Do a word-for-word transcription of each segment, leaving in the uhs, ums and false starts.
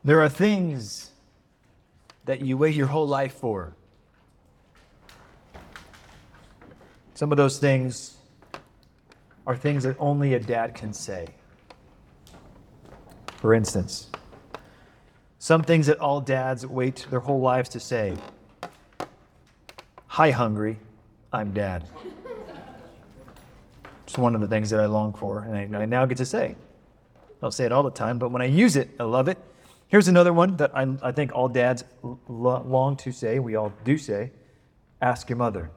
There are things that you wait your whole life for. Some of those things are things that only a dad can say. For instance, some things that all dads wait their whole lives to say. Hi, hungry, I'm dad. It's one of the things that I long for, and I, I now get to say. I don't say it all the time, but when I use it, I love it. Here's another one that I, I think all dads l- long to say, we all do say, ask your mother.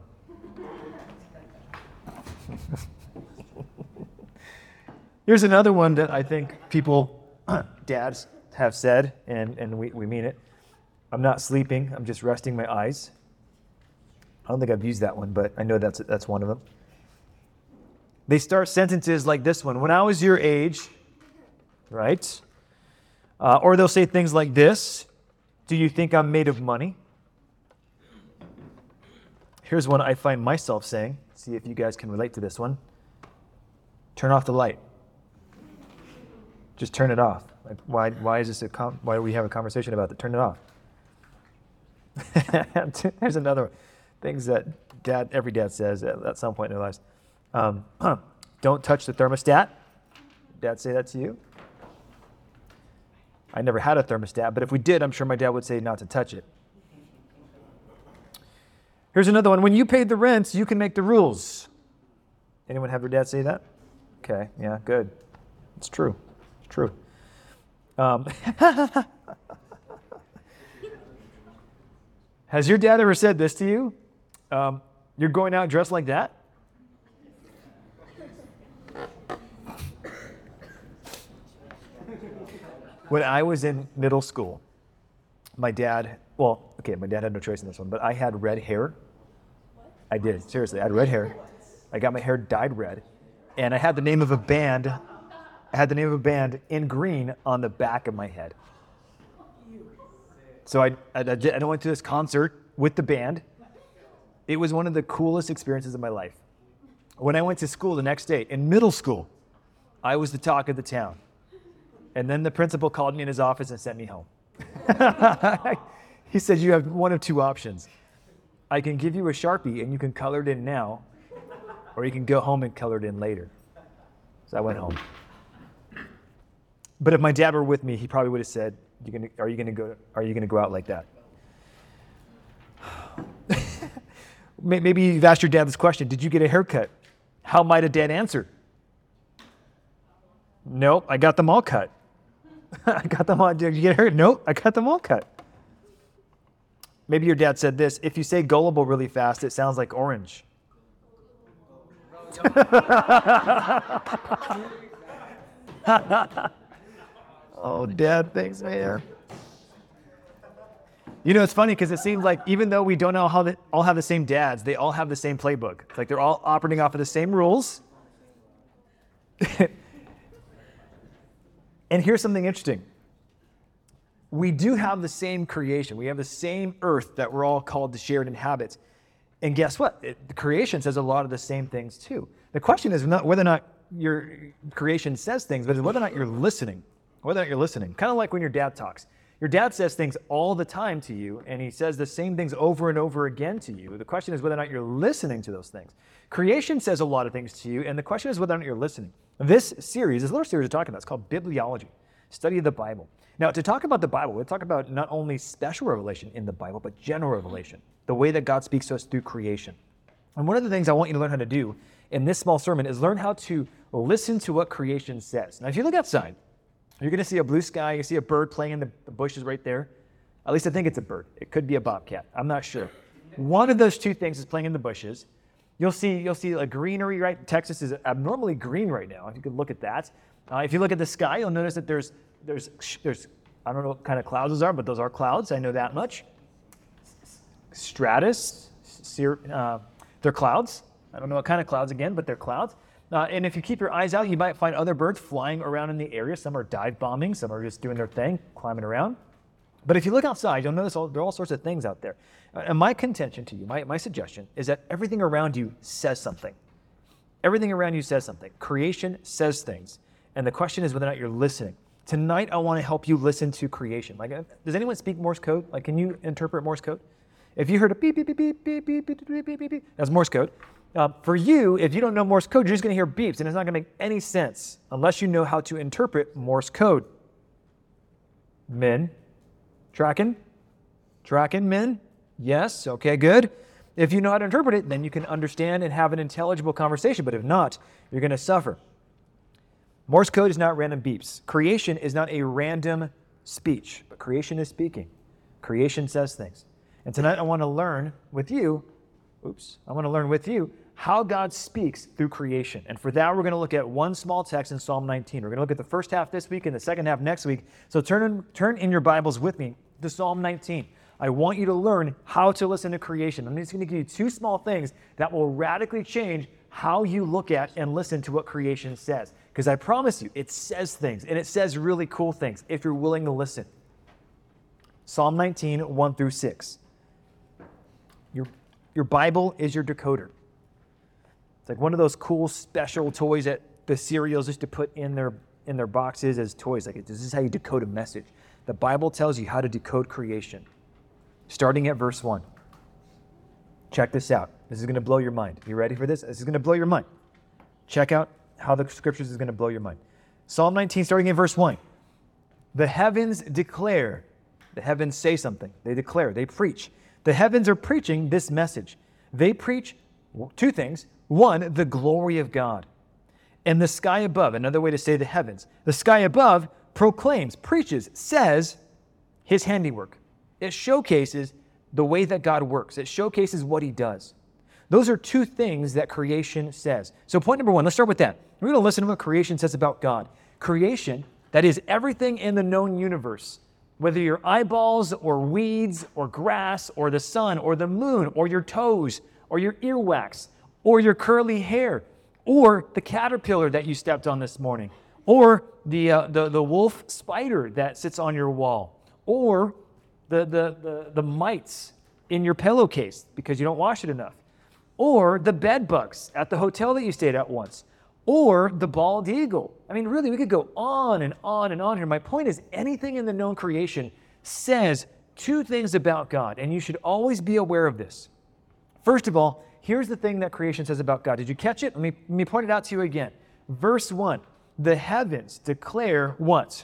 Here's another one that I think people, dads, have said, and, and we, we mean it. I'm not sleeping, I'm just resting my eyes. I don't think I've used that one, but I know that's that's one of them. They start sentences like this one. When I was your age, right? Uh, or they'll say things like this. Do you think I'm made of money? Here's one I find myself saying. See if you guys can relate to this one. Turn off the light. Just turn it off. Like, why? Why is this a? Com- why do we have a conversation about it? Turn it off. There's another one. Things that dad, every dad says at, at some point in their lives. Um, don't touch the thermostat. Dad say that to you? I never had a thermostat, but if we did, I'm sure my dad would say not to touch it. Here's another one. When you paid the rent, you can make the rules. Anyone have their dad say that? Okay, yeah, good. It's true. It's true. Um, has your dad ever said this to you? Um, you're going out dressed like that? When I was in middle school, my dad, well, okay, my dad had no choice in this one, but I had red hair. I did, seriously, I had red hair. I got my hair dyed red, and I had the name of a band, I had the name of a band in green on the back of my head. So I, I, I went to this concert with the band. It was one of the coolest experiences of my life. When I went to school the next day, in middle school, I was the talk of the town. And then the principal called me in his office and sent me home. He said, you have one of two options. I can give you a Sharpie and you can color it in now, or you can go home and color it in later. So I went home. But if my dad were with me, he probably would have said, you gonna, are you going to go Are you going to go out like that? Maybe you've asked your dad this question. Did you get a haircut? How might a dad answer? Nope, I got them all cut. I got them all. Did you get a haircut? Nope, I got them all cut. Maybe your dad said this. If you say gullible really fast, it sounds like orange. Oh, dad, thanks, man. You know, it's funny because it seems like even though we don't know how they all have the same dads, they all have the same playbook. It's like they're all operating off of the same rules. And here's something interesting. We do have the same creation. We have the same earth that we're all called to share and inhabit. And guess what? It, the creation says a lot of the same things too. The question is not whether or not your creation says things, but whether or not you're listening. Whether or not you're listening. Kind of like when your dad talks. Your dad says things all the time to you, and he says the same things over and over again to you. The question is whether or not you're listening to those things. Creation says a lot of things to you, and the question is whether or not you're listening. This series, this little series we're talking about, it's called Bibliology, Study of the Bible. Now, to talk about the Bible, we'll talk about not only special revelation in the Bible, but general revelation, the way that God speaks to us through creation. And one of the things I want you to learn how to do in this small sermon is learn how to listen to what creation says. Now, if you look outside, you're going to see a blue sky. You see a bird playing in the, the bushes right there. At least I think it's a bird. It could be a bobcat. I'm not sure. One of those two things is playing in the bushes. You'll see you'll see a greenery, right? Texas is abnormally green right now. If you could look at that. Uh, if you look at the sky, you'll notice that there's, there's, there's, I don't know what kind of clouds those are, but those are clouds. I know that much. Stratus, uh, they're clouds. I don't know what kind of clouds again, but they're clouds. Uh, and if you keep your eyes out, you might find other birds flying around in the area. Some are dive bombing, some are just doing their thing, climbing around. But if you look outside, you'll notice all, there are all sorts of things out there. Uh, and my contention to you, my, my suggestion, is that everything around you says something. Everything around you says something. Creation says things. And the question is whether or not you're listening. Tonight, I want to help you listen to creation. Like, does anyone speak Morse code? Like, can you interpret Morse code? If you heard a beep, beep, beep, beep, beep, beep, beep, beep, beep, beep, beep, that's Morse code. Uh, for you, if you don't know Morse code, you're just going to hear beeps, and it's not going to make any sense unless you know how to interpret Morse code. Men? Tracking? Tracking, men? Yes, okay, good. If you know how to interpret it, then you can understand and have an intelligible conversation, but if not, you're going to suffer. Morse code is not random beeps. Creation is not a random speech, but creation is speaking. Creation says things. And tonight I want to learn with you, oops, I want to learn with you how God speaks through creation. And for that, we're going to look at one small text in Psalm nineteen. We're going to look at the first half this week and the second half next week. So turn in, turn in your Bibles with me to Psalm nineteen. I want you to learn how to listen to creation. I'm just going to give you two small things that will radically change how you look at and listen to what creation says. Because I promise you, it says things, and it says really cool things if you're willing to listen. Psalm nineteen, one through six. Your, your Bible is your decoder. It's like one of those cool special toys that the cereals used to put in their, in their boxes as toys. Like, this is how you decode a message. The Bible tells you how to decode creation. Starting at verse one. Check this out. This is going to blow your mind. You ready for this? This is going to blow your mind. Check out how the scriptures is going to blow your mind. Psalm nineteen, starting in verse one. The heavens declare. The heavens say something. They declare. They preach. The heavens are preaching this message. They preach two things. One, the glory of God. And the sky above, another way to say the heavens. The sky above proclaims, preaches, says his handiwork. It showcases the way that God works. It showcases what he does. Those are two things that creation says. So point number one, let's start with that. We're going to listen to what creation says about God. Creation, that is everything in the known universe, whether your eyeballs or weeds or grass or the sun or the moon or your toes or your earwax or your curly hair or the caterpillar that you stepped on this morning or the, uh, the, the wolf spider that sits on your wall or the, the, the, the mites in your pillowcase because you don't wash it enough, or the bed bugs at the hotel that you stayed at once, or the bald eagle. I mean, really, we could go on and on and on here. My point is, anything in the known creation says two things about God, and you should always be aware of this. First of all, here's the thing that creation says about God. Did you catch it? Let me, let me point it out to you again. Verse one, the heavens declare what?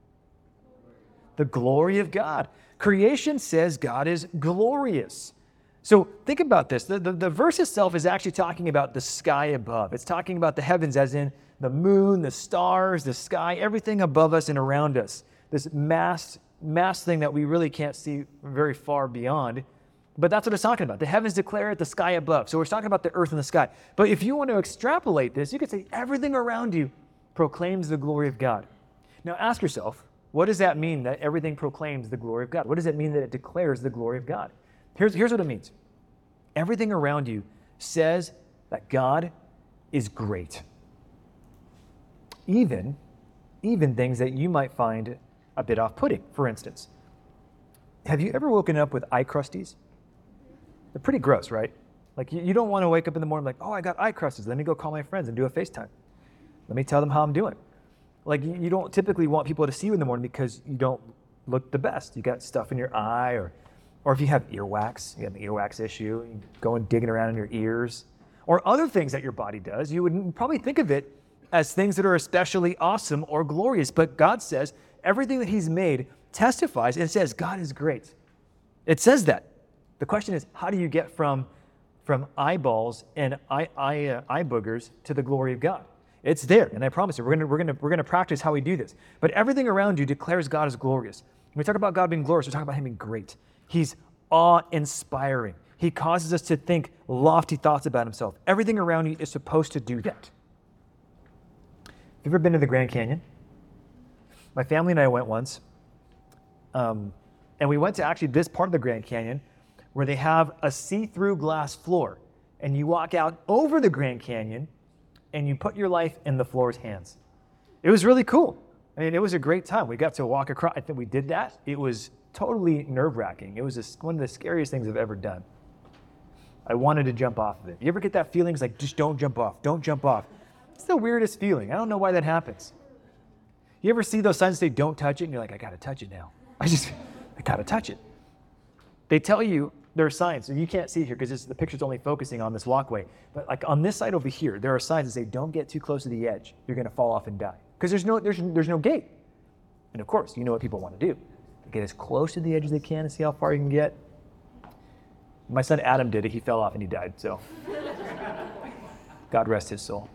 The glory of God. Creation says God is glorious. So think about this. The, the, the verse itself is actually talking about the sky above. It's talking about the heavens as in the moon, the stars, the sky, everything above us and around us. This mass, mass thing that we really can't see very far beyond. But that's what it's talking about. The heavens declare it, the sky above. So we're talking about the earth and the sky. But if you want to extrapolate this, you could say everything around you proclaims the glory of God. Now ask yourself, what does that mean that everything proclaims the glory of God? What does it mean that it declares the glory of God? Here's, here's what it means. Everything around you says that God is great. Even, even things that you might find a bit off-putting. For instance, have you ever woken up with eye crusties? They're pretty gross, right? Like you, you don't want to wake up in the morning like, oh, I got eye crusties. Let me go call my friends and do a FaceTime. Let me tell them how I'm doing. Like you, you don't typically want people to see you in the morning because you don't look the best. You got stuff in your eye, or or if you have earwax, you have an earwax issue, you go and digging around in your ears, or other things that your body does, you would probably think of it as things that are especially awesome or glorious. But God says everything that he's made testifies and says God is great. It says that. The question is, how do you get from, from eyeballs and eye, eye, uh, eye boogers to the glory of God? It's there, and I promise you, we're gonna, we're gonna, we're gonna practice how we do this. But everything around you declares God is glorious. When we talk about God being glorious, we're talking about him being great. He's awe-inspiring. He causes us to think lofty thoughts about himself. Everything around you is supposed to do that. Have you ever been to the Grand Canyon? My family and I went once, um, and we went to actually this part of the Grand Canyon where they have a see-through glass floor, and you walk out over the Grand Canyon, and you put your life in the floor's hands. It was really cool. I mean, it was a great time. We got to walk across. I think we did that. It was totally nerve-wracking. It was a, one of the scariest things I've ever done. I wanted to jump off of it. You ever get that feeling? It's like, just don't jump off. Don't jump off. It's the weirdest feeling. I don't know why that happens. You ever see those signs that say, don't touch it? And you're like, I got to touch it now. I just, I got to touch it. They tell you there are signs, and you can't see it here because the picture's only focusing on this walkway. But like on this side over here, there are signs that say, don't get too close to the edge. You're going to fall off and die. Because there's no, there's, there's no gate. And of course, you know what people want to do. They get as close to the edge as they can and see how far you can get. My son Adam did it. He fell off and he died. So God rest his soul.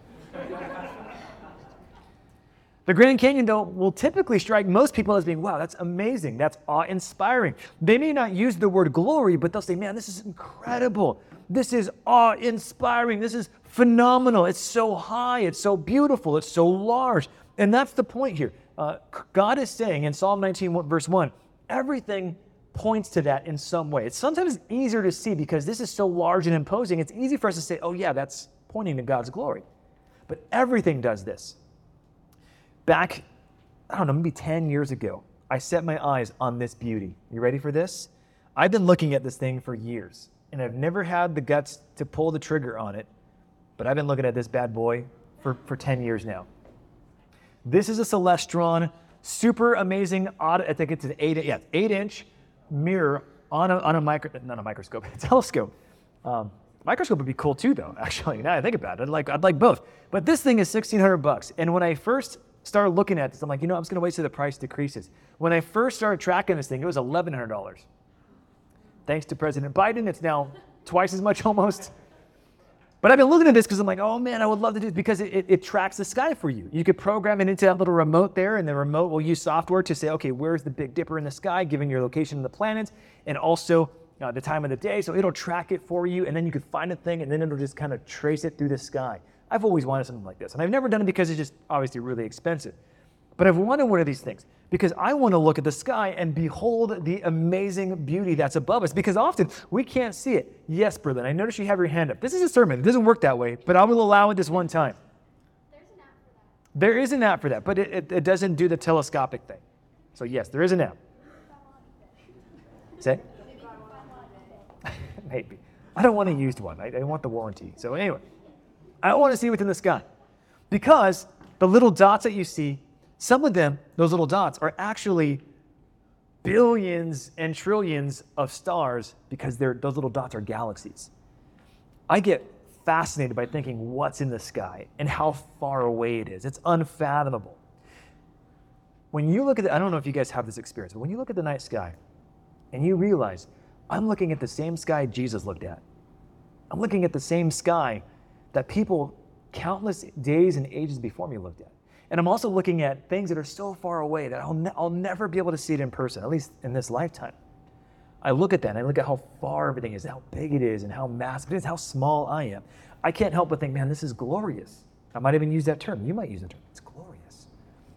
The Grand Canyon, though, will typically strike most people as being, wow, that's amazing. That's awe-inspiring. They may not use the word glory, but they'll say, man, this is incredible. This is awe-inspiring. This is phenomenal. It's so high. It's so beautiful. It's so large. And that's the point here. Uh, God is saying in Psalm nineteen, verse one, everything points to that in some way. It's sometimes easier to see because this is so large and imposing. It's easy for us to say, oh, yeah, that's pointing to God's glory. But everything does this. Back, I don't know, maybe ten years ago, I set my eyes on this beauty. You ready for this? I've been looking at this thing for years, and I've never had the guts to pull the trigger on it, but I've been looking at this bad boy for, for ten years now. This is a Celestron, super amazing, odd, I think it's an eight, yeah, eight inch mirror on a, on a micro, not a microscope, a telescope. Um, microscope would be cool too, though, actually, now I think about it. I'd like, I'd like both. But this thing is sixteen hundred bucks, and when I first started looking at this, I'm like, you know, I'm just going to wait till the price decreases. When I first started tracking this thing, it was eleven hundred dollars. Thanks to President Biden, it's now twice as much almost. But I've been looking at this because I'm like, oh man, I would love to do this because it, it, it tracks the sky for you. You could program it into that little remote there, and the remote will use software to say, okay, where's the Big Dipper in the sky, giving your location of the planets, and also uh, the time of the day. So it'll track it for you, and then you could find a thing, and then it'll just kind of trace it through the sky. I've always wanted something like this, and I've never done it because it's just obviously really expensive. But I've wanted one of these things because I want to look at the sky and behold the amazing beauty that's above us, because often we can't see it. Yes, Berlin, I notice you have your hand up. This is a sermon. It doesn't work that way, but I will allow it this one time. There's an app for that. There is an app for that, but it, it, it doesn't do the telescopic thing. So yes, there is an app. Say? Maybe. I don't want a used one. I, I want the warranty. So anyway, I want to see what's in the sky, because the little dots that you see, some of them, those little dots, are actually billions and trillions of stars, because they're, those little dots are galaxies. I get fascinated by thinking what's in the sky and how far away it is. It's unfathomable. When you look at the, I don't know if you guys have this experience, but when you look at the night sky and you realize, I'm looking at the same sky Jesus looked at. I'm looking at the same sky that people countless days and ages before me looked at. And I'm also looking at things that are so far away that I'll, ne- I'll never be able to see it in person, at least in this lifetime. I look at that and I look at how far everything is, how big it is, and how massive it is, how small I am. I can't help but think, man, this is glorious. I might even use that term. You might use the term. It's glorious.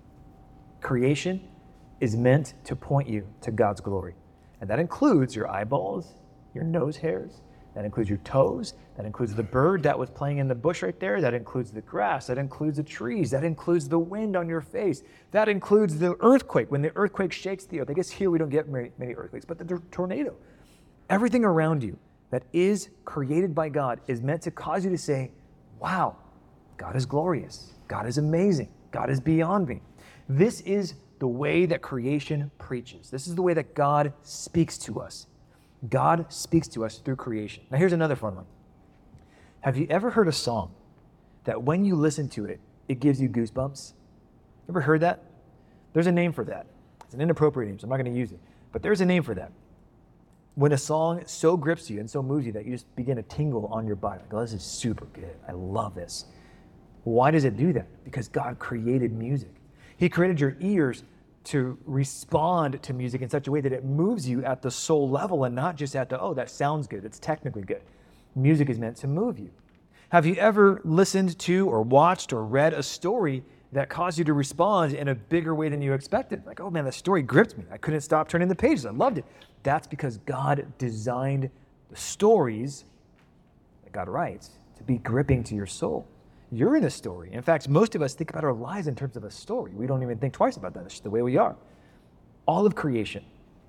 Creation is meant to point you to God's glory. And that includes your eyeballs, your nose hairs, that includes your toes, that includes the bird that was playing in the bush right there, that includes the grass, that includes the trees, that includes the wind on your face, that includes the earthquake, when the earthquake shakes the earth. I guess here we don't get many, many earthquakes, but the tornado. Everything around you that is created by God is meant to cause you to say, wow, God is glorious, God is amazing, God is beyond me. This is the way that creation preaches. This is the way that God speaks to us. God speaks to us through creation. Now here's another fun one. Have you ever heard a song that when you listen to it, it gives you goosebumps? Ever heard that? There's a name for that. It's an inappropriate name, so I'm not going to use it. But there's a name for that. When a song so grips you and so moves you that you just begin to tingle on your body. Like, oh, this is super good. I love this. Why does it do that? Because God created music. He created your ears to respond to music in such a way that it moves you at the soul level and not just at the, oh, that sounds good, it's technically good. Music is meant to move you. Have you ever listened to or watched or read a story that caused you to respond in a bigger way than you expected? Like, oh man, that story gripped me. I couldn't stop turning the pages. I loved it. That's because God designed the stories that God writes to be gripping to your soul. You're in a story. In fact, most of us think about our lives in terms of a story. We don't even think twice about that. It's just the way we are. All of creation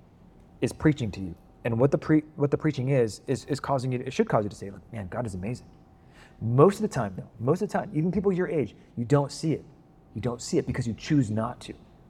is preaching to you. And what the pre- what the preaching is, is, is causing you, to, it should cause you to say, like, man, God is amazing. Most of the time, though, most of the time, even people your age, you don't see it. You don't see it because you choose not to.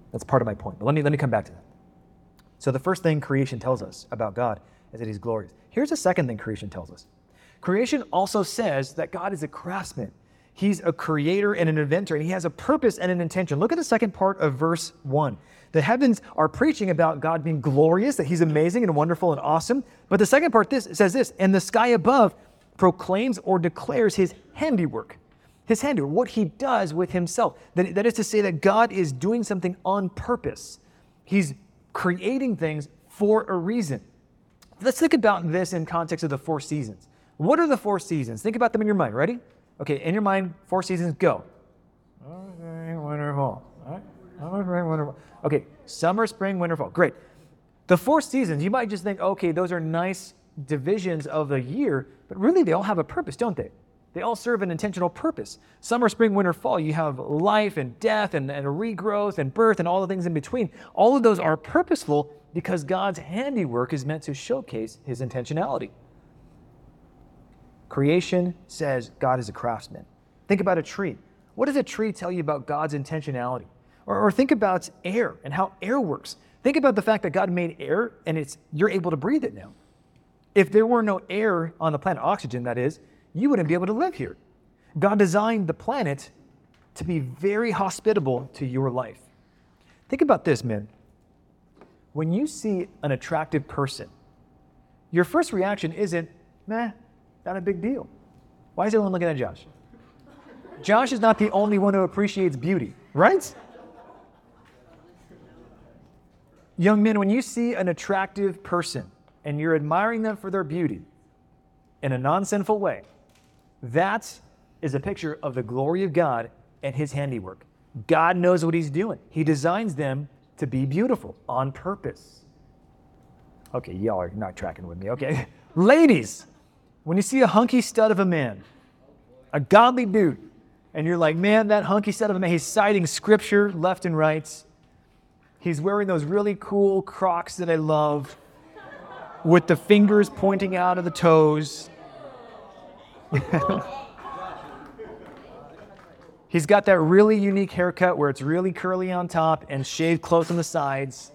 That's part of my point. But let me, let me come back to that. So the first thing creation tells us about God is that he's glorious. Here's the second thing creation tells us. Creation also says that God is a craftsman. He's a creator and an inventor, and he has a purpose and an intention. Look at the second part of verse one. The heavens are preaching about God being glorious, that he's amazing and wonderful and awesome. But the second part this says this, and the sky above proclaims or declares his handiwork. His handiwork, what he does with himself. That, that is to say that God is doing something on purpose. He's creating things for a reason. Let's think about this in context of the four seasons. What are the four seasons? Think about them in your mind. Ready? Okay, in your mind, four seasons, go. Okay, winter, fall. All right. Summer, spring, winter, fall. Okay, summer, spring, winter, fall. Great. The four seasons, you might just think, okay, those are nice divisions of the year, but really they all have a purpose, don't they? They all serve an intentional purpose. Summer, spring, winter, fall, you have life and death and, and regrowth and birth and all the things in between. All of those are purposeful because God's handiwork is meant to showcase his intentionality. Creation says God is a craftsman. Think about a tree. What does a tree tell you about God's intentionality? Or, or think about air and how air works. Think about the fact that God made air and it's you're able to breathe it now. If there were no air on the planet, oxygen that is, you wouldn't be able to live here. God designed the planet to be very hospitable to your life. Think about this, man. When you see an attractive person, your first reaction isn't, meh, not a big deal. Why is everyone looking at Josh? Josh is not the only one who appreciates beauty, right? Young men, when you see an attractive person and you're admiring them for their beauty in a non-sinful way, that is a picture of the glory of God and his handiwork. God knows what he's doing. He designs them to be beautiful on purpose. Okay, y'all are not tracking with me. Okay. Ladies, when you see a hunky stud of a man, a godly dude, and you're like, man, that hunky stud of a man, he's citing scripture left and right. He's wearing those really cool Crocs that I love with the fingers pointing out of the toes. He's got that really unique haircut where it's really curly on top and shaved close on the sides.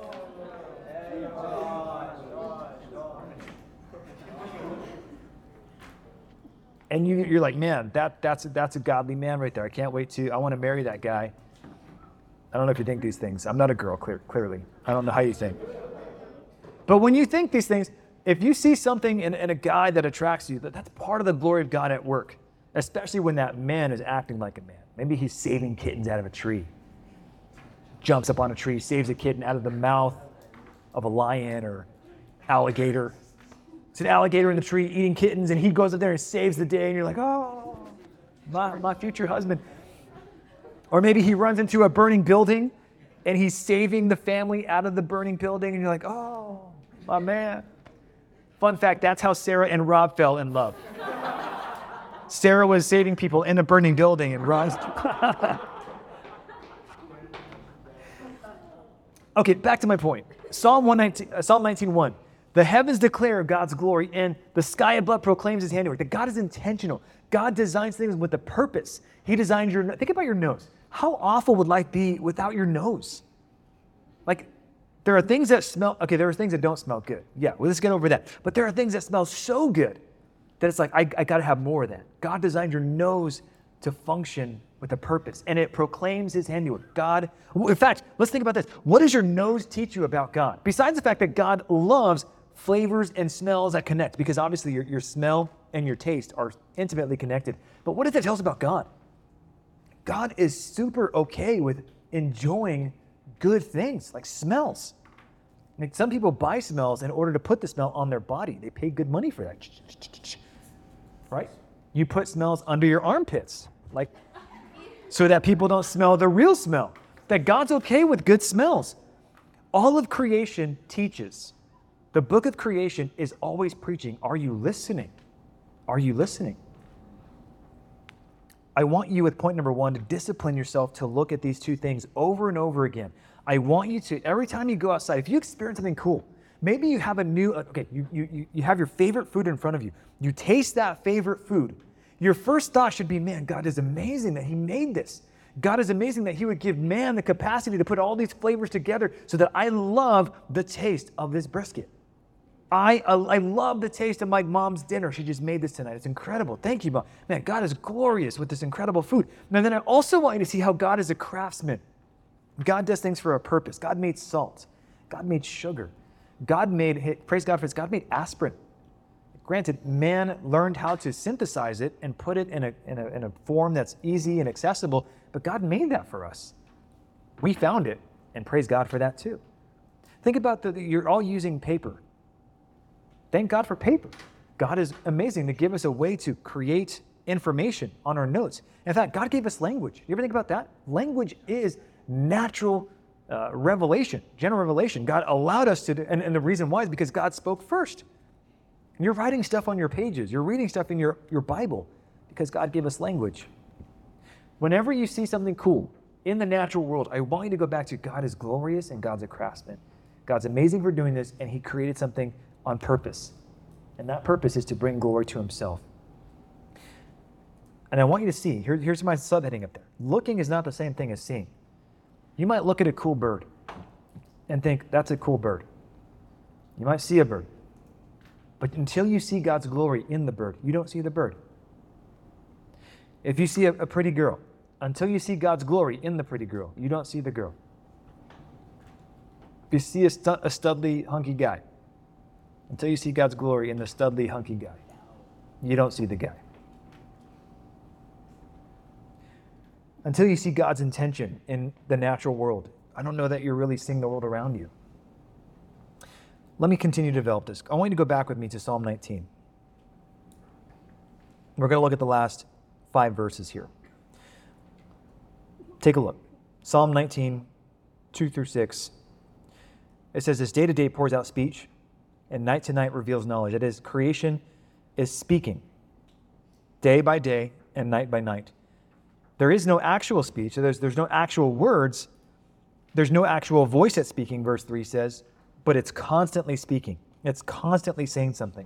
And you, you're like, man, that, that's, a, that's a godly man right there. I can't wait to, I want to marry that guy. I don't know if you think these things. I'm not a girl, clear, clearly. I don't know how you think. But when you think these things, if you see something in, in a guy that attracts you, that, that's part of the glory of God at work, especially when that man is acting like a man. Maybe he's saving kittens out of a tree. Jumps up on a tree, saves a kitten out of the mouth of a lion or alligator. It's an alligator in the tree eating kittens, and he goes up there and saves the day, and you're like, oh, my, my future husband. Or maybe he runs into a burning building, and he's saving the family out of the burning building, and you're like, oh, my man. Fun fact, that's how Sarah and Rob fell in love. Sarah was saving people in a burning building, and Rob's... Okay, back to my point. Psalm one nineteen, uh, Psalm nineteen one. The heavens declare God's glory, and the sky above proclaims his handiwork. That God is intentional. God designs things with a purpose. He designed your... Think about your nose. How awful would life be without your nose? Like, there are things that smell... Okay, there are things that don't smell good. Yeah, well, let's get over that. But there are things that smell so good that it's like, I, I got to have more of that. God designed your nose to function with a purpose, and it proclaims his handiwork. God... In fact, let's think about this. What does your nose teach you about God? Besides the fact that God loves flavors and smells that connect, because obviously your, your smell and your taste are intimately connected. But what does that tell us about God? God is super okay with enjoying good things, like smells. Like some people buy smells in order to put the smell on their body. They pay good money for that. Right? You put smells under your armpits, like so that people don't smell the real smell. That God's okay with good smells. All of creation teaches. The book of creation is always preaching. Are you listening? Are you listening? I want you, with point number one, to discipline yourself to look at these two things over and over again. I want you to, every time you go outside, if you experience something cool, maybe you have a new, okay, you, you, you have your favorite food in front of you. You taste that favorite food. Your first thought should be, man, God is amazing that he made this. God is amazing that he would give man the capacity to put all these flavors together so that I love the taste of this brisket. I, I love the taste of my mom's dinner. She just made this tonight. It's incredible. Thank you, Mom. Man, God is glorious with this incredible food. And then I also want you to see how God is a craftsman. God does things for a purpose. God made salt. God made sugar. God made, praise God for this, God made aspirin. Granted, man learned how to synthesize it and put it in a, in a, in a form that's easy and accessible, but God made that for us. We found it, and praise God for that too. Think about the, you're all using paper. Thank God for paper. God is amazing to give us a way to create information on our notes. In fact, God gave us language. You ever think about that? Language is natural uh, revelation, general revelation. God allowed us to do, and, and the reason why is because God spoke first. And you're writing stuff on your pages. You're reading stuff in your, your Bible because God gave us language. Whenever you see something cool in the natural world, I want you to go back to God is glorious and God's a craftsman. God's amazing for doing this, and he created something on purpose. And that purpose is to bring glory to himself. And I want you to see, here, here's my subheading up there. Looking is not the same thing as seeing. You might look at a cool bird and think, that's a cool bird. You might see a bird. But until you see God's glory in the bird, you don't see the bird. If you see a, a pretty girl, until you see God's glory in the pretty girl, you don't see the girl. If you see a, stu- a studly, hunky guy, until you see God's glory in the studly, hunky guy, you don't see the guy. Until you see God's intention in the natural world, I don't know that you're really seeing the world around you. Let me continue to develop this. I want you to go back with me to Psalm nineteen. We're going to look at the last five verses here. Take a look. Psalm nineteen, two through six. It says, this day to day pours out speech, and night to night reveals knowledge. That is, creation is speaking day by day and night by night. There is no actual speech. So there's, there's no actual words. There's no actual voice that's speaking, verse three says, but it's constantly speaking. It's constantly saying something.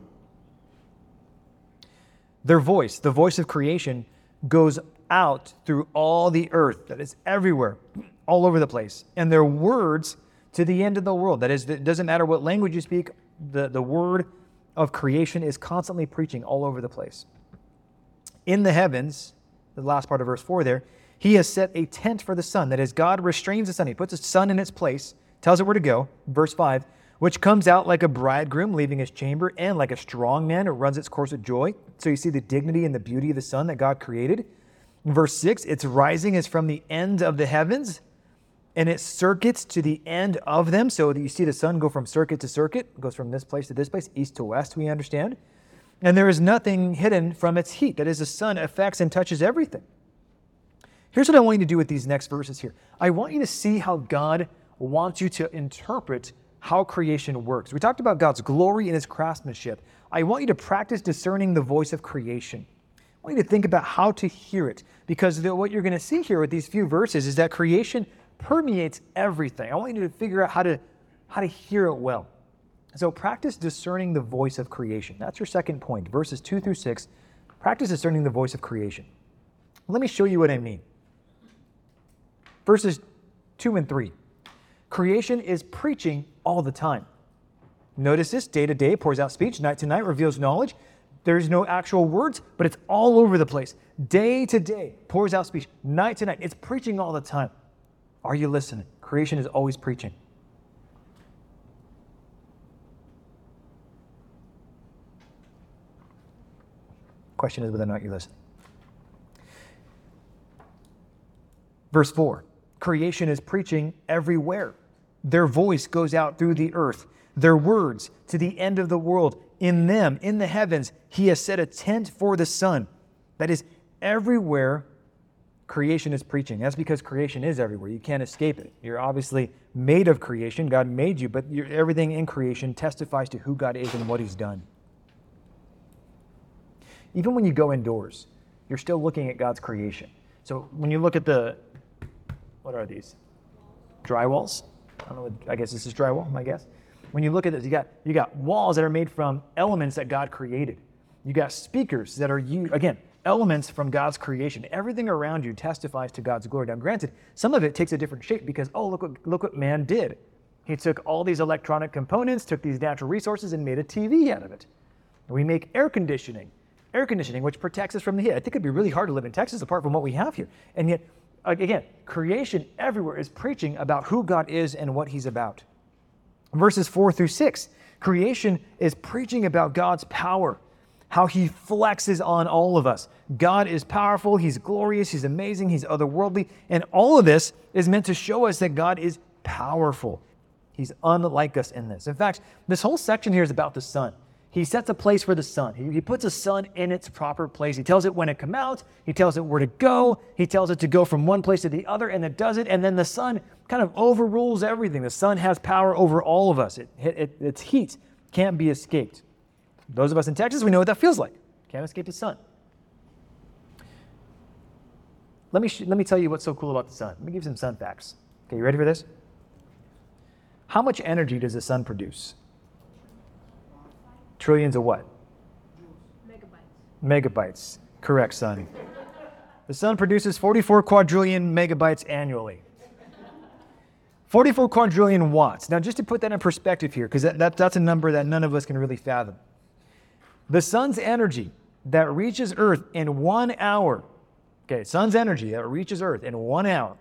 Their voice, the voice of creation, goes out through all the earth. That is everywhere, all over the place. And their words to the end of the world. That is, it doesn't matter what language you speak, the, the word of creation is constantly preaching all over the place. In the heavens, the last part of verse four there, he has set a tent for the sun. That is, God restrains the sun. He puts the sun in its place, tells it where to go. Verse five, which comes out like a bridegroom leaving his chamber, and like a strong man who runs its course with joy. So you see the dignity and the beauty of the sun that God created. In verse six, its rising is from the end of the heavens, and it circuits to the end of them. So that you see the sun go from circuit to circuit. It goes from this place to this place, east to west, we understand. And there is nothing hidden from its heat. That is, the sun affects and touches everything. Here's what I want you to do with these next verses here. I want you to see how God wants you to interpret how creation works. We talked about God's glory and his craftsmanship. I want you to practice discerning the voice of creation. I want you to think about how to hear it, because the, what you're going to see here with these few verses is that creation permeates everything. I want you to figure out how to, how to hear it well. So practice discerning the voice of creation. That's your second point. Verses two through six, practice discerning the voice of creation. Let me show you what I mean. Verses two and three. Creation is preaching all the time. Notice this, day to day pours out speech, night to night reveals knowledge. There's no actual words, but it's all over the place. Day to day pours out speech, night to night. It's preaching all the time. Are you listening? Creation is always preaching. Question is whether or not you're listening. Verse four, creation is preaching everywhere. Their voice goes out through the earth, their words to the end of the world. In them, in the heavens, he has set a tent for the sun. That is, everywhere creation is preaching. That's because creation is everywhere. You can't escape it. You're obviously made of creation. God made you, but you're, everything in creation testifies to who God is and what he's done. Even when you go indoors, you're still looking at God's creation. So when you look at the, what are these? Drywalls? I don't know, what, I guess this is drywall, my guess. When you look at this, you got, you got walls that are made from elements that God created. You got speakers that are used, again, elements from God's creation. Everything around you testifies to God's glory. Now, granted, some of it takes a different shape because, oh, look what, look what man did. He took all these electronic components, took these natural resources, and made a T V out of it. And we make air conditioning, air conditioning, which protects us from the heat. I think it'd be really hard to live in Texas apart from what we have here. And yet, again, creation everywhere is preaching about who God is and what he's about. Verses four through six, creation is preaching about God's power, how he flexes on all of us. God is powerful, he's glorious, he's amazing, he's otherworldly, and all of this is meant to show us that God is powerful. He's unlike us in this. In fact, this whole section here is about the sun. He sets a place for the sun. He, he puts the sun in its proper place. He tells it when to come out. He tells it where to go. He tells it to go from one place to the other, and it does it. And then the sun kind of overrules everything. The sun has power over all of us. It, it, its heat can't be escaped. Those of us in Texas, we know what that feels like. Can't escape the sun. Let me, sh- let me tell you what's so cool about the sun. Let me give you some sun facts. Okay, you ready for this? How much energy does the sun produce? Trillions of what? Megabytes. Megabytes. Correct, son. The sun produces forty-four quadrillion megabytes annually. forty-four quadrillion watts. Now, just to put that in perspective here, because that, that, that's a number that none of us can really fathom. The sun's energy that reaches Earth in one hour, okay, sun's energy that reaches Earth in one hour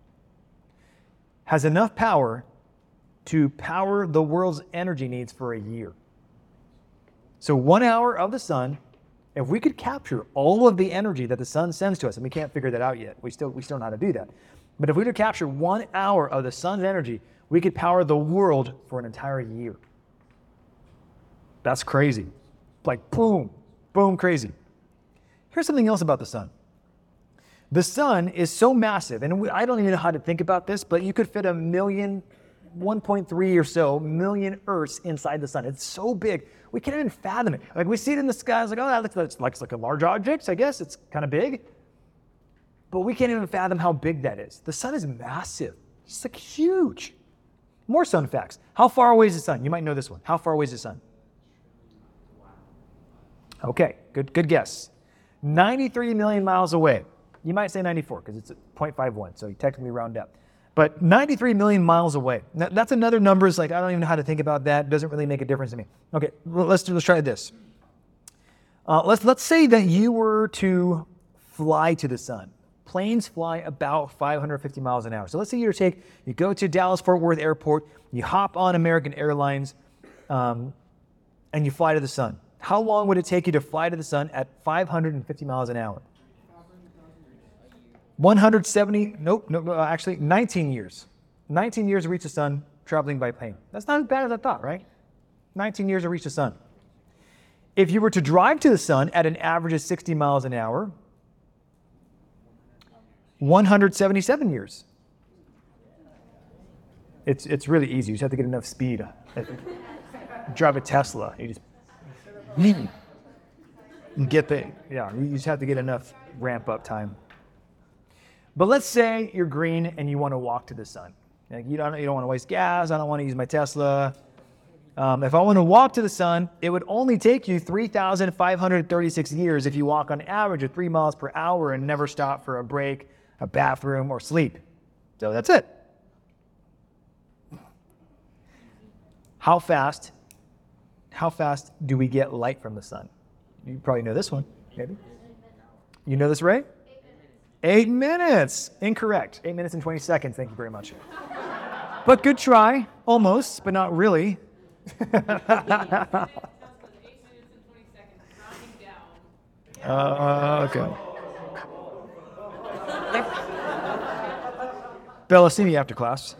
has enough power to power the world's energy needs for a year. So one hour of the sun, if we could capture all of the energy that the sun sends to us, and we can't figure that out yet, we still we still know how to do that. But if we could capture one hour of the sun's energy, we could power the world for an entire year. That's crazy. Like boom, boom, crazy. Here's something else about the sun. The sun is so massive, and I don't even know how to think about this, but you could fit a million, one point three or so million Earths inside the sun. It's so big, we can't even fathom it. Like we see it in the sky, it's like, oh, that looks, looks like, like a large object, I guess. It's kind of big. But we can't even fathom how big that is. The sun is massive. It's like huge. More sun facts. How far away is the sun? You might know this one. How far away is the sun? Okay, good, good guess. ninety-three million miles away. You might say ninety-four because it's zero point five one, so you technically round up. But ninety-three million miles away. Now, that's another number. It's like, I don't even know how to think about that. It doesn't really make a difference to me. Okay, let's, let's try this. Uh, let's, let's say that you were to fly to the sun. Planes fly about five hundred fifty miles an hour. So let's say you take, you go to Dallas-Fort Worth Airport, you hop on American Airlines, um, and you fly to the sun. How long would it take you to fly to the sun at five hundred fifty miles an hour? one hundred seventy, nope, no, actually nineteen years. nineteen years to reach the sun traveling by plane. That's not as bad as I thought, right? nineteen years to reach the sun. If you were to drive to the sun at an average of sixty miles an hour, one hundred seventy-seven years. It's it's really easy. You just have to get enough speed. Drive a Tesla. You just get the, yeah, you just have to get enough ramp up time. But let's say you're green and you want to walk to the sun. Like you don't, you don't want to waste gas. I don't want to use my Tesla. Um, if I want to walk to the sun, it would only take you three thousand five hundred thirty-six years if you walk on average of three miles per hour and never stop for a break, a bathroom, or sleep. So that's it. How fast, how fast do we get light from the sun? You probably know this one, maybe. You know this, Ray? Eight minutes. Incorrect. Eight minutes and twenty seconds. Thank you very much. But good try. Almost, but not really. uh, okay. Bella, see me after class.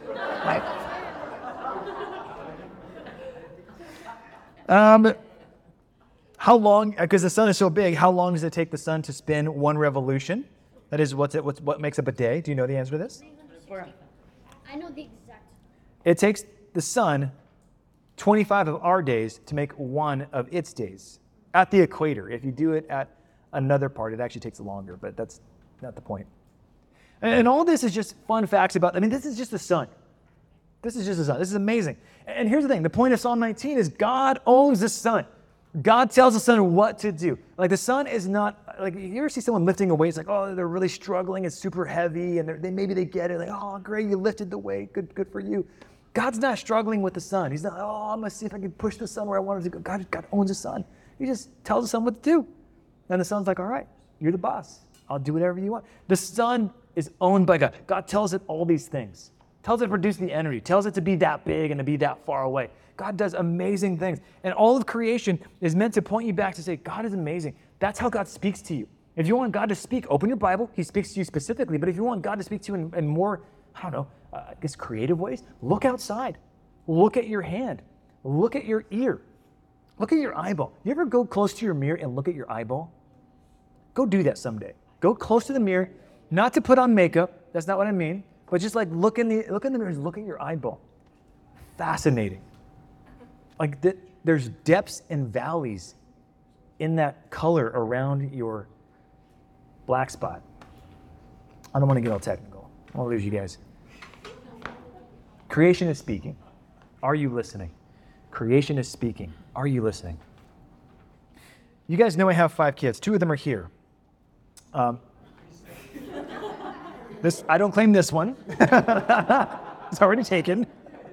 Um, how long, because the sun is so big, how long does it take the sun to spin one revolution? That is, what's it, what's, what makes up a day? Do you know the answer to this? I know the exact. It takes the sun twenty-five of our days to make one of its days at the equator. If you do it at another part, it actually takes longer, but that's not the point. And, and all this is just fun facts about, I mean, this is just the sun. This is just the sun. This is amazing. And here's the thing. The point of Psalm nineteen is God owns the sun. God tells the sun what to do. Like the sun is not like you ever see someone lifting a weight? It's like, oh, they're really struggling. It's super heavy, and they maybe they get it. Like, oh, great, you lifted the weight. Good, good for you. God's not struggling with the sun. He's not, oh, I'm gonna see if I can push the sun where I want it to go. God, God owns the sun. He just tells the sun what to do, and the sun's like, all right, you're the boss. I'll do whatever you want. The sun is owned by God. God tells it all these things. Tells it to produce the energy. Tells it to be that big and to be that far away. God does amazing things. And all of creation is meant to point you back to say, God is amazing. That's how God speaks to you. If you want God to speak, open your Bible. He speaks to you specifically. But if you want God to speak to you in, in more, I don't know, uh, I guess creative ways, look outside. Look at your hand. Look at your ear. Look at your eyeball. You ever go close to your mirror and look at your eyeball? Go do that someday. Go close to the mirror, not to put on makeup. That's not what I mean. But just like look in the look in the mirror and look at your eyeball. Fascinating. Like th- there's depths and valleys in that color around your black spot. I don't want to get all technical. I want to lose you guys. Creation is speaking. Are you listening? Creation is speaking. Are you listening? You guys know I have five kids. Two of them are here. Um, this I don't claim this one. It's already taken.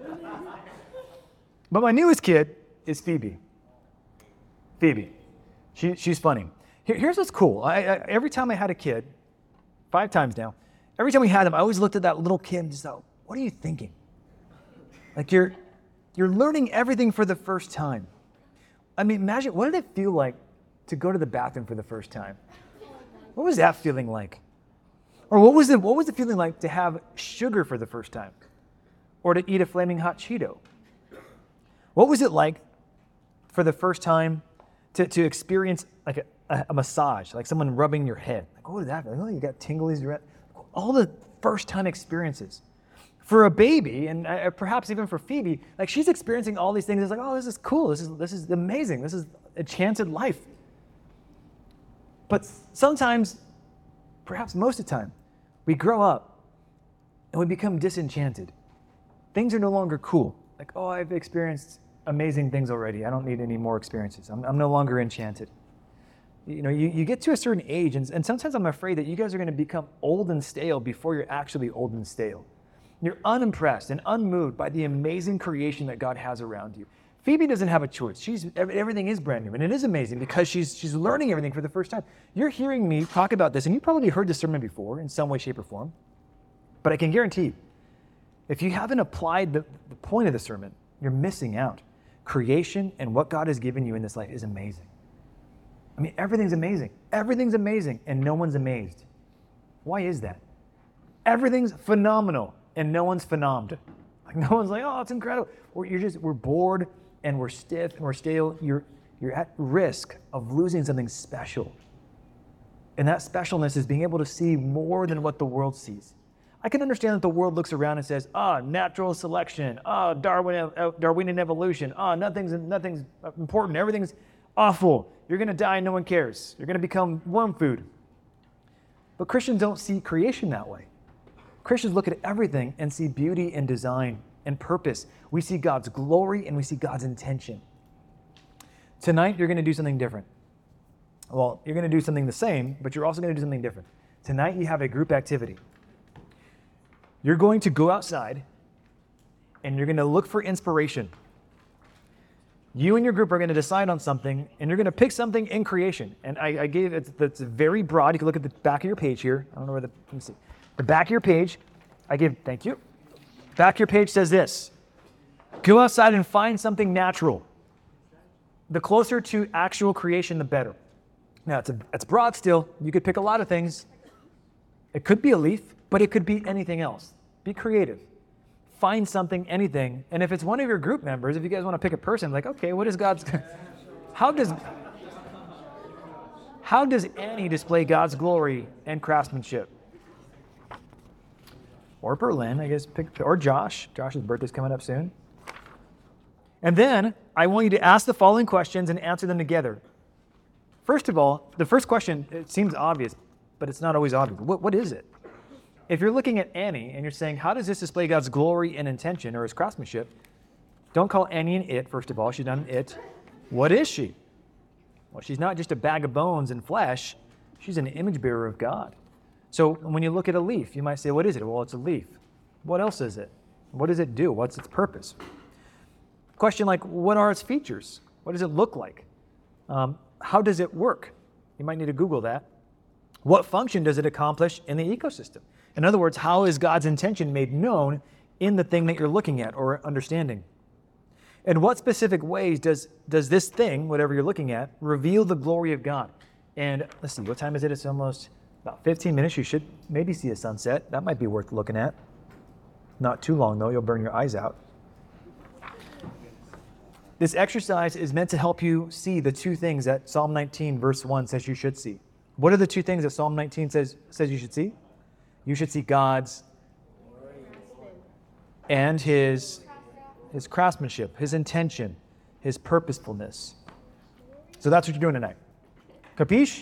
But my newest kid is Phoebe. Phoebe. She, she's funny. Here, here's what's cool. I, I, every time I had a kid, five times now, every time we had them, I always looked at that little kid and just thought, what are you thinking? Like you're, you're learning everything for the first time. I mean, imagine, what did it feel like to go to the bathroom for the first time? What was that feeling like? Or what was the, what was the feeling like to have sugar for the first time? Or to eat a flaming hot Cheeto? What was it like for the first time to, to experience like a, a, a massage, like someone rubbing your head? Like, what did that feel like? Oh, you got tingles. You're at, all the first time experiences. For a baby, and uh, perhaps even for Phoebe, like she's experiencing all these things. It's like, oh, this is cool. This is, this is amazing. This is enchanted life. But sometimes, perhaps most of the time, we grow up and we become disenchanted. Things are no longer cool. Like, oh, I've experienced amazing things already. I don't need any more experiences. I'm, I'm no longer enchanted. You know, you, you get to a certain age, and, and sometimes I'm afraid that you guys are going to become old and stale before you're actually old and stale. You're unimpressed and unmoved by the amazing creation that God has around you. Phoebe doesn't have a choice. She's everything is brand new, and it is amazing because she's she's learning everything for the first time. You're hearing me talk about this, and you probably heard this sermon before in some way, shape, or form. But I can guarantee you, if you haven't applied the, the point of the sermon, you're missing out. Creation and what God has given you in this life is amazing. I mean, everything's amazing. Everything's amazing, and no one's amazed. Why is that? Everything's phenomenal, and no one's phenomed. Like no one's like, oh, it's incredible. Or you're just we're bored and we're stiff and we're stale. You're you're at risk of losing something special. And that specialness is being able to see more than what the world sees. I can understand that the world looks around and says, ah, oh, natural selection, ah, oh, Darwin, uh, Darwinian evolution, ah, oh, nothing's nothing's important, everything's awful. You're gonna die and no one cares. You're gonna become worm food. But Christians don't see creation that way. Christians look at everything and see beauty and design and purpose. We see God's glory and we see God's intention. Tonight, you're going to do something different. Well, you're going to do something the same, but you're also going to do something different. Tonight, you have a group activity. You're going to go outside and you're going to look for inspiration. You and your group are going to decide on something, and you're going to pick something in creation. And I, I gave it, it's very broad. You can look at the back of your page here. I don't know where the, let me see. The back of your page, I give, thank you. Back of your page says this: go outside and find something natural. The closer to actual creation, the better. Now, it's, a, it's broad still. You could pick a lot of things. It could be a leaf, but it could be anything else. Be creative. Find something, anything. And if it's one of your group members, if you guys want to pick a person, like, okay, what is God's, how does, how does Annie display God's glory and craftsmanship? Or Berlin, I guess, pick, or Josh. Josh's birthday's coming up soon. And then I want you to ask the following questions and answer them together. First of all, the first question, it seems obvious, but it's not always obvious. What, what is it? If you're looking at Annie and you're saying, how does this display God's glory and intention or his craftsmanship? Don't call Annie an it, first of all. She's not an it. What is she? Well, she's not just a bag of bones and flesh. She's an image bearer of God. So when you look at a leaf, you might say, what is it? Well, it's a leaf. What else is it? What does it do? What's its purpose? Question like, what are its features? What does it look like? Um, how does it work? You might need to Google that. What function does it accomplish in the ecosystem? In other words, how is God's intention made known in the thing that you're looking at or understanding? In what specific ways does, does this thing, whatever you're looking at, reveal the glory of God? And let's see, what time is it? It's almost about fifteen minutes. You should maybe see a sunset. That might be worth looking at. Not too long, though. You'll burn your eyes out. This exercise is meant to help you see the two things that Psalm nineteen, verse one says you should see. What are the two things that Psalm nineteen says, says you should see? You should see God's and his, his craftsmanship, his intention, his purposefulness. So that's what you're doing tonight. Capiche?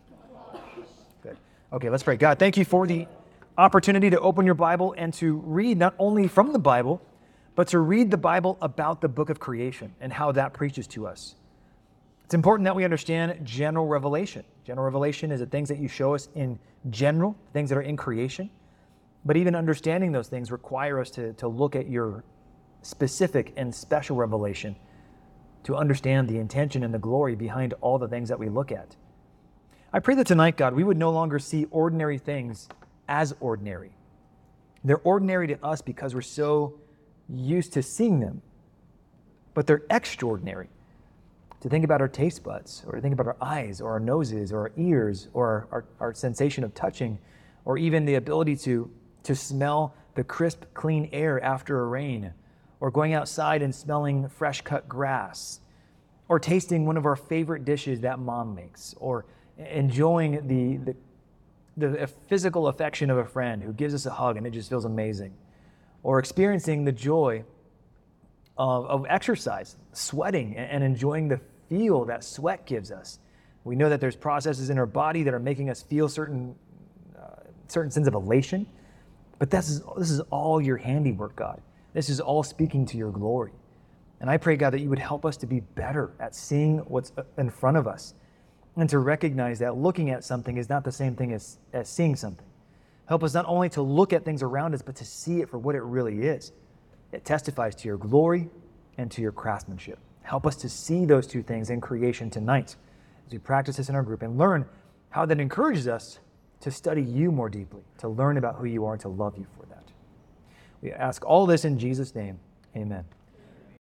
Good. Okay, let's pray. God, thank you for the opportunity to open your Bible and to read not only from the Bible, but to read the Bible about the book of creation and how that preaches to us. It's important that we understand general revelation. General revelation is the things that you show us in general, things that are in creation. But even understanding those things require us to, to look at your specific and special revelation to understand the intention and the glory behind all the things that we look at. I pray that tonight, God, we would no longer see ordinary things as ordinary. They're ordinary to us because we're so used to seeing them, but they're extraordinary. To think about our taste buds, or to think about our eyes, or our noses, or our ears, or our, our, our sensation of touching, or even the ability to, to smell the crisp, clean air after a rain, or going outside and smelling fresh-cut grass, or tasting one of our favorite dishes that mom makes, or enjoying the, the, the physical affection of a friend who gives us a hug and it just feels amazing, or experiencing the joy of, of exercise, sweating, and enjoying the feel that sweat gives us. We know that there's processes in our body that are making us feel certain, uh, certain sense of elation, but this is, this is all your handiwork, God. This is all speaking to your glory. And I pray, God, that you would help us to be better at seeing what's in front of us and to recognize that looking at something is not the same thing as, as seeing something. Help us not only to look at things around us, but to see it for what it really is. It testifies to your glory and to your craftsmanship. Help us to see those two things in creation tonight as we practice this in our group and learn how that encourages us to study you more deeply, to learn about who you are, and to love you for that. We ask all this in Jesus' name. Amen.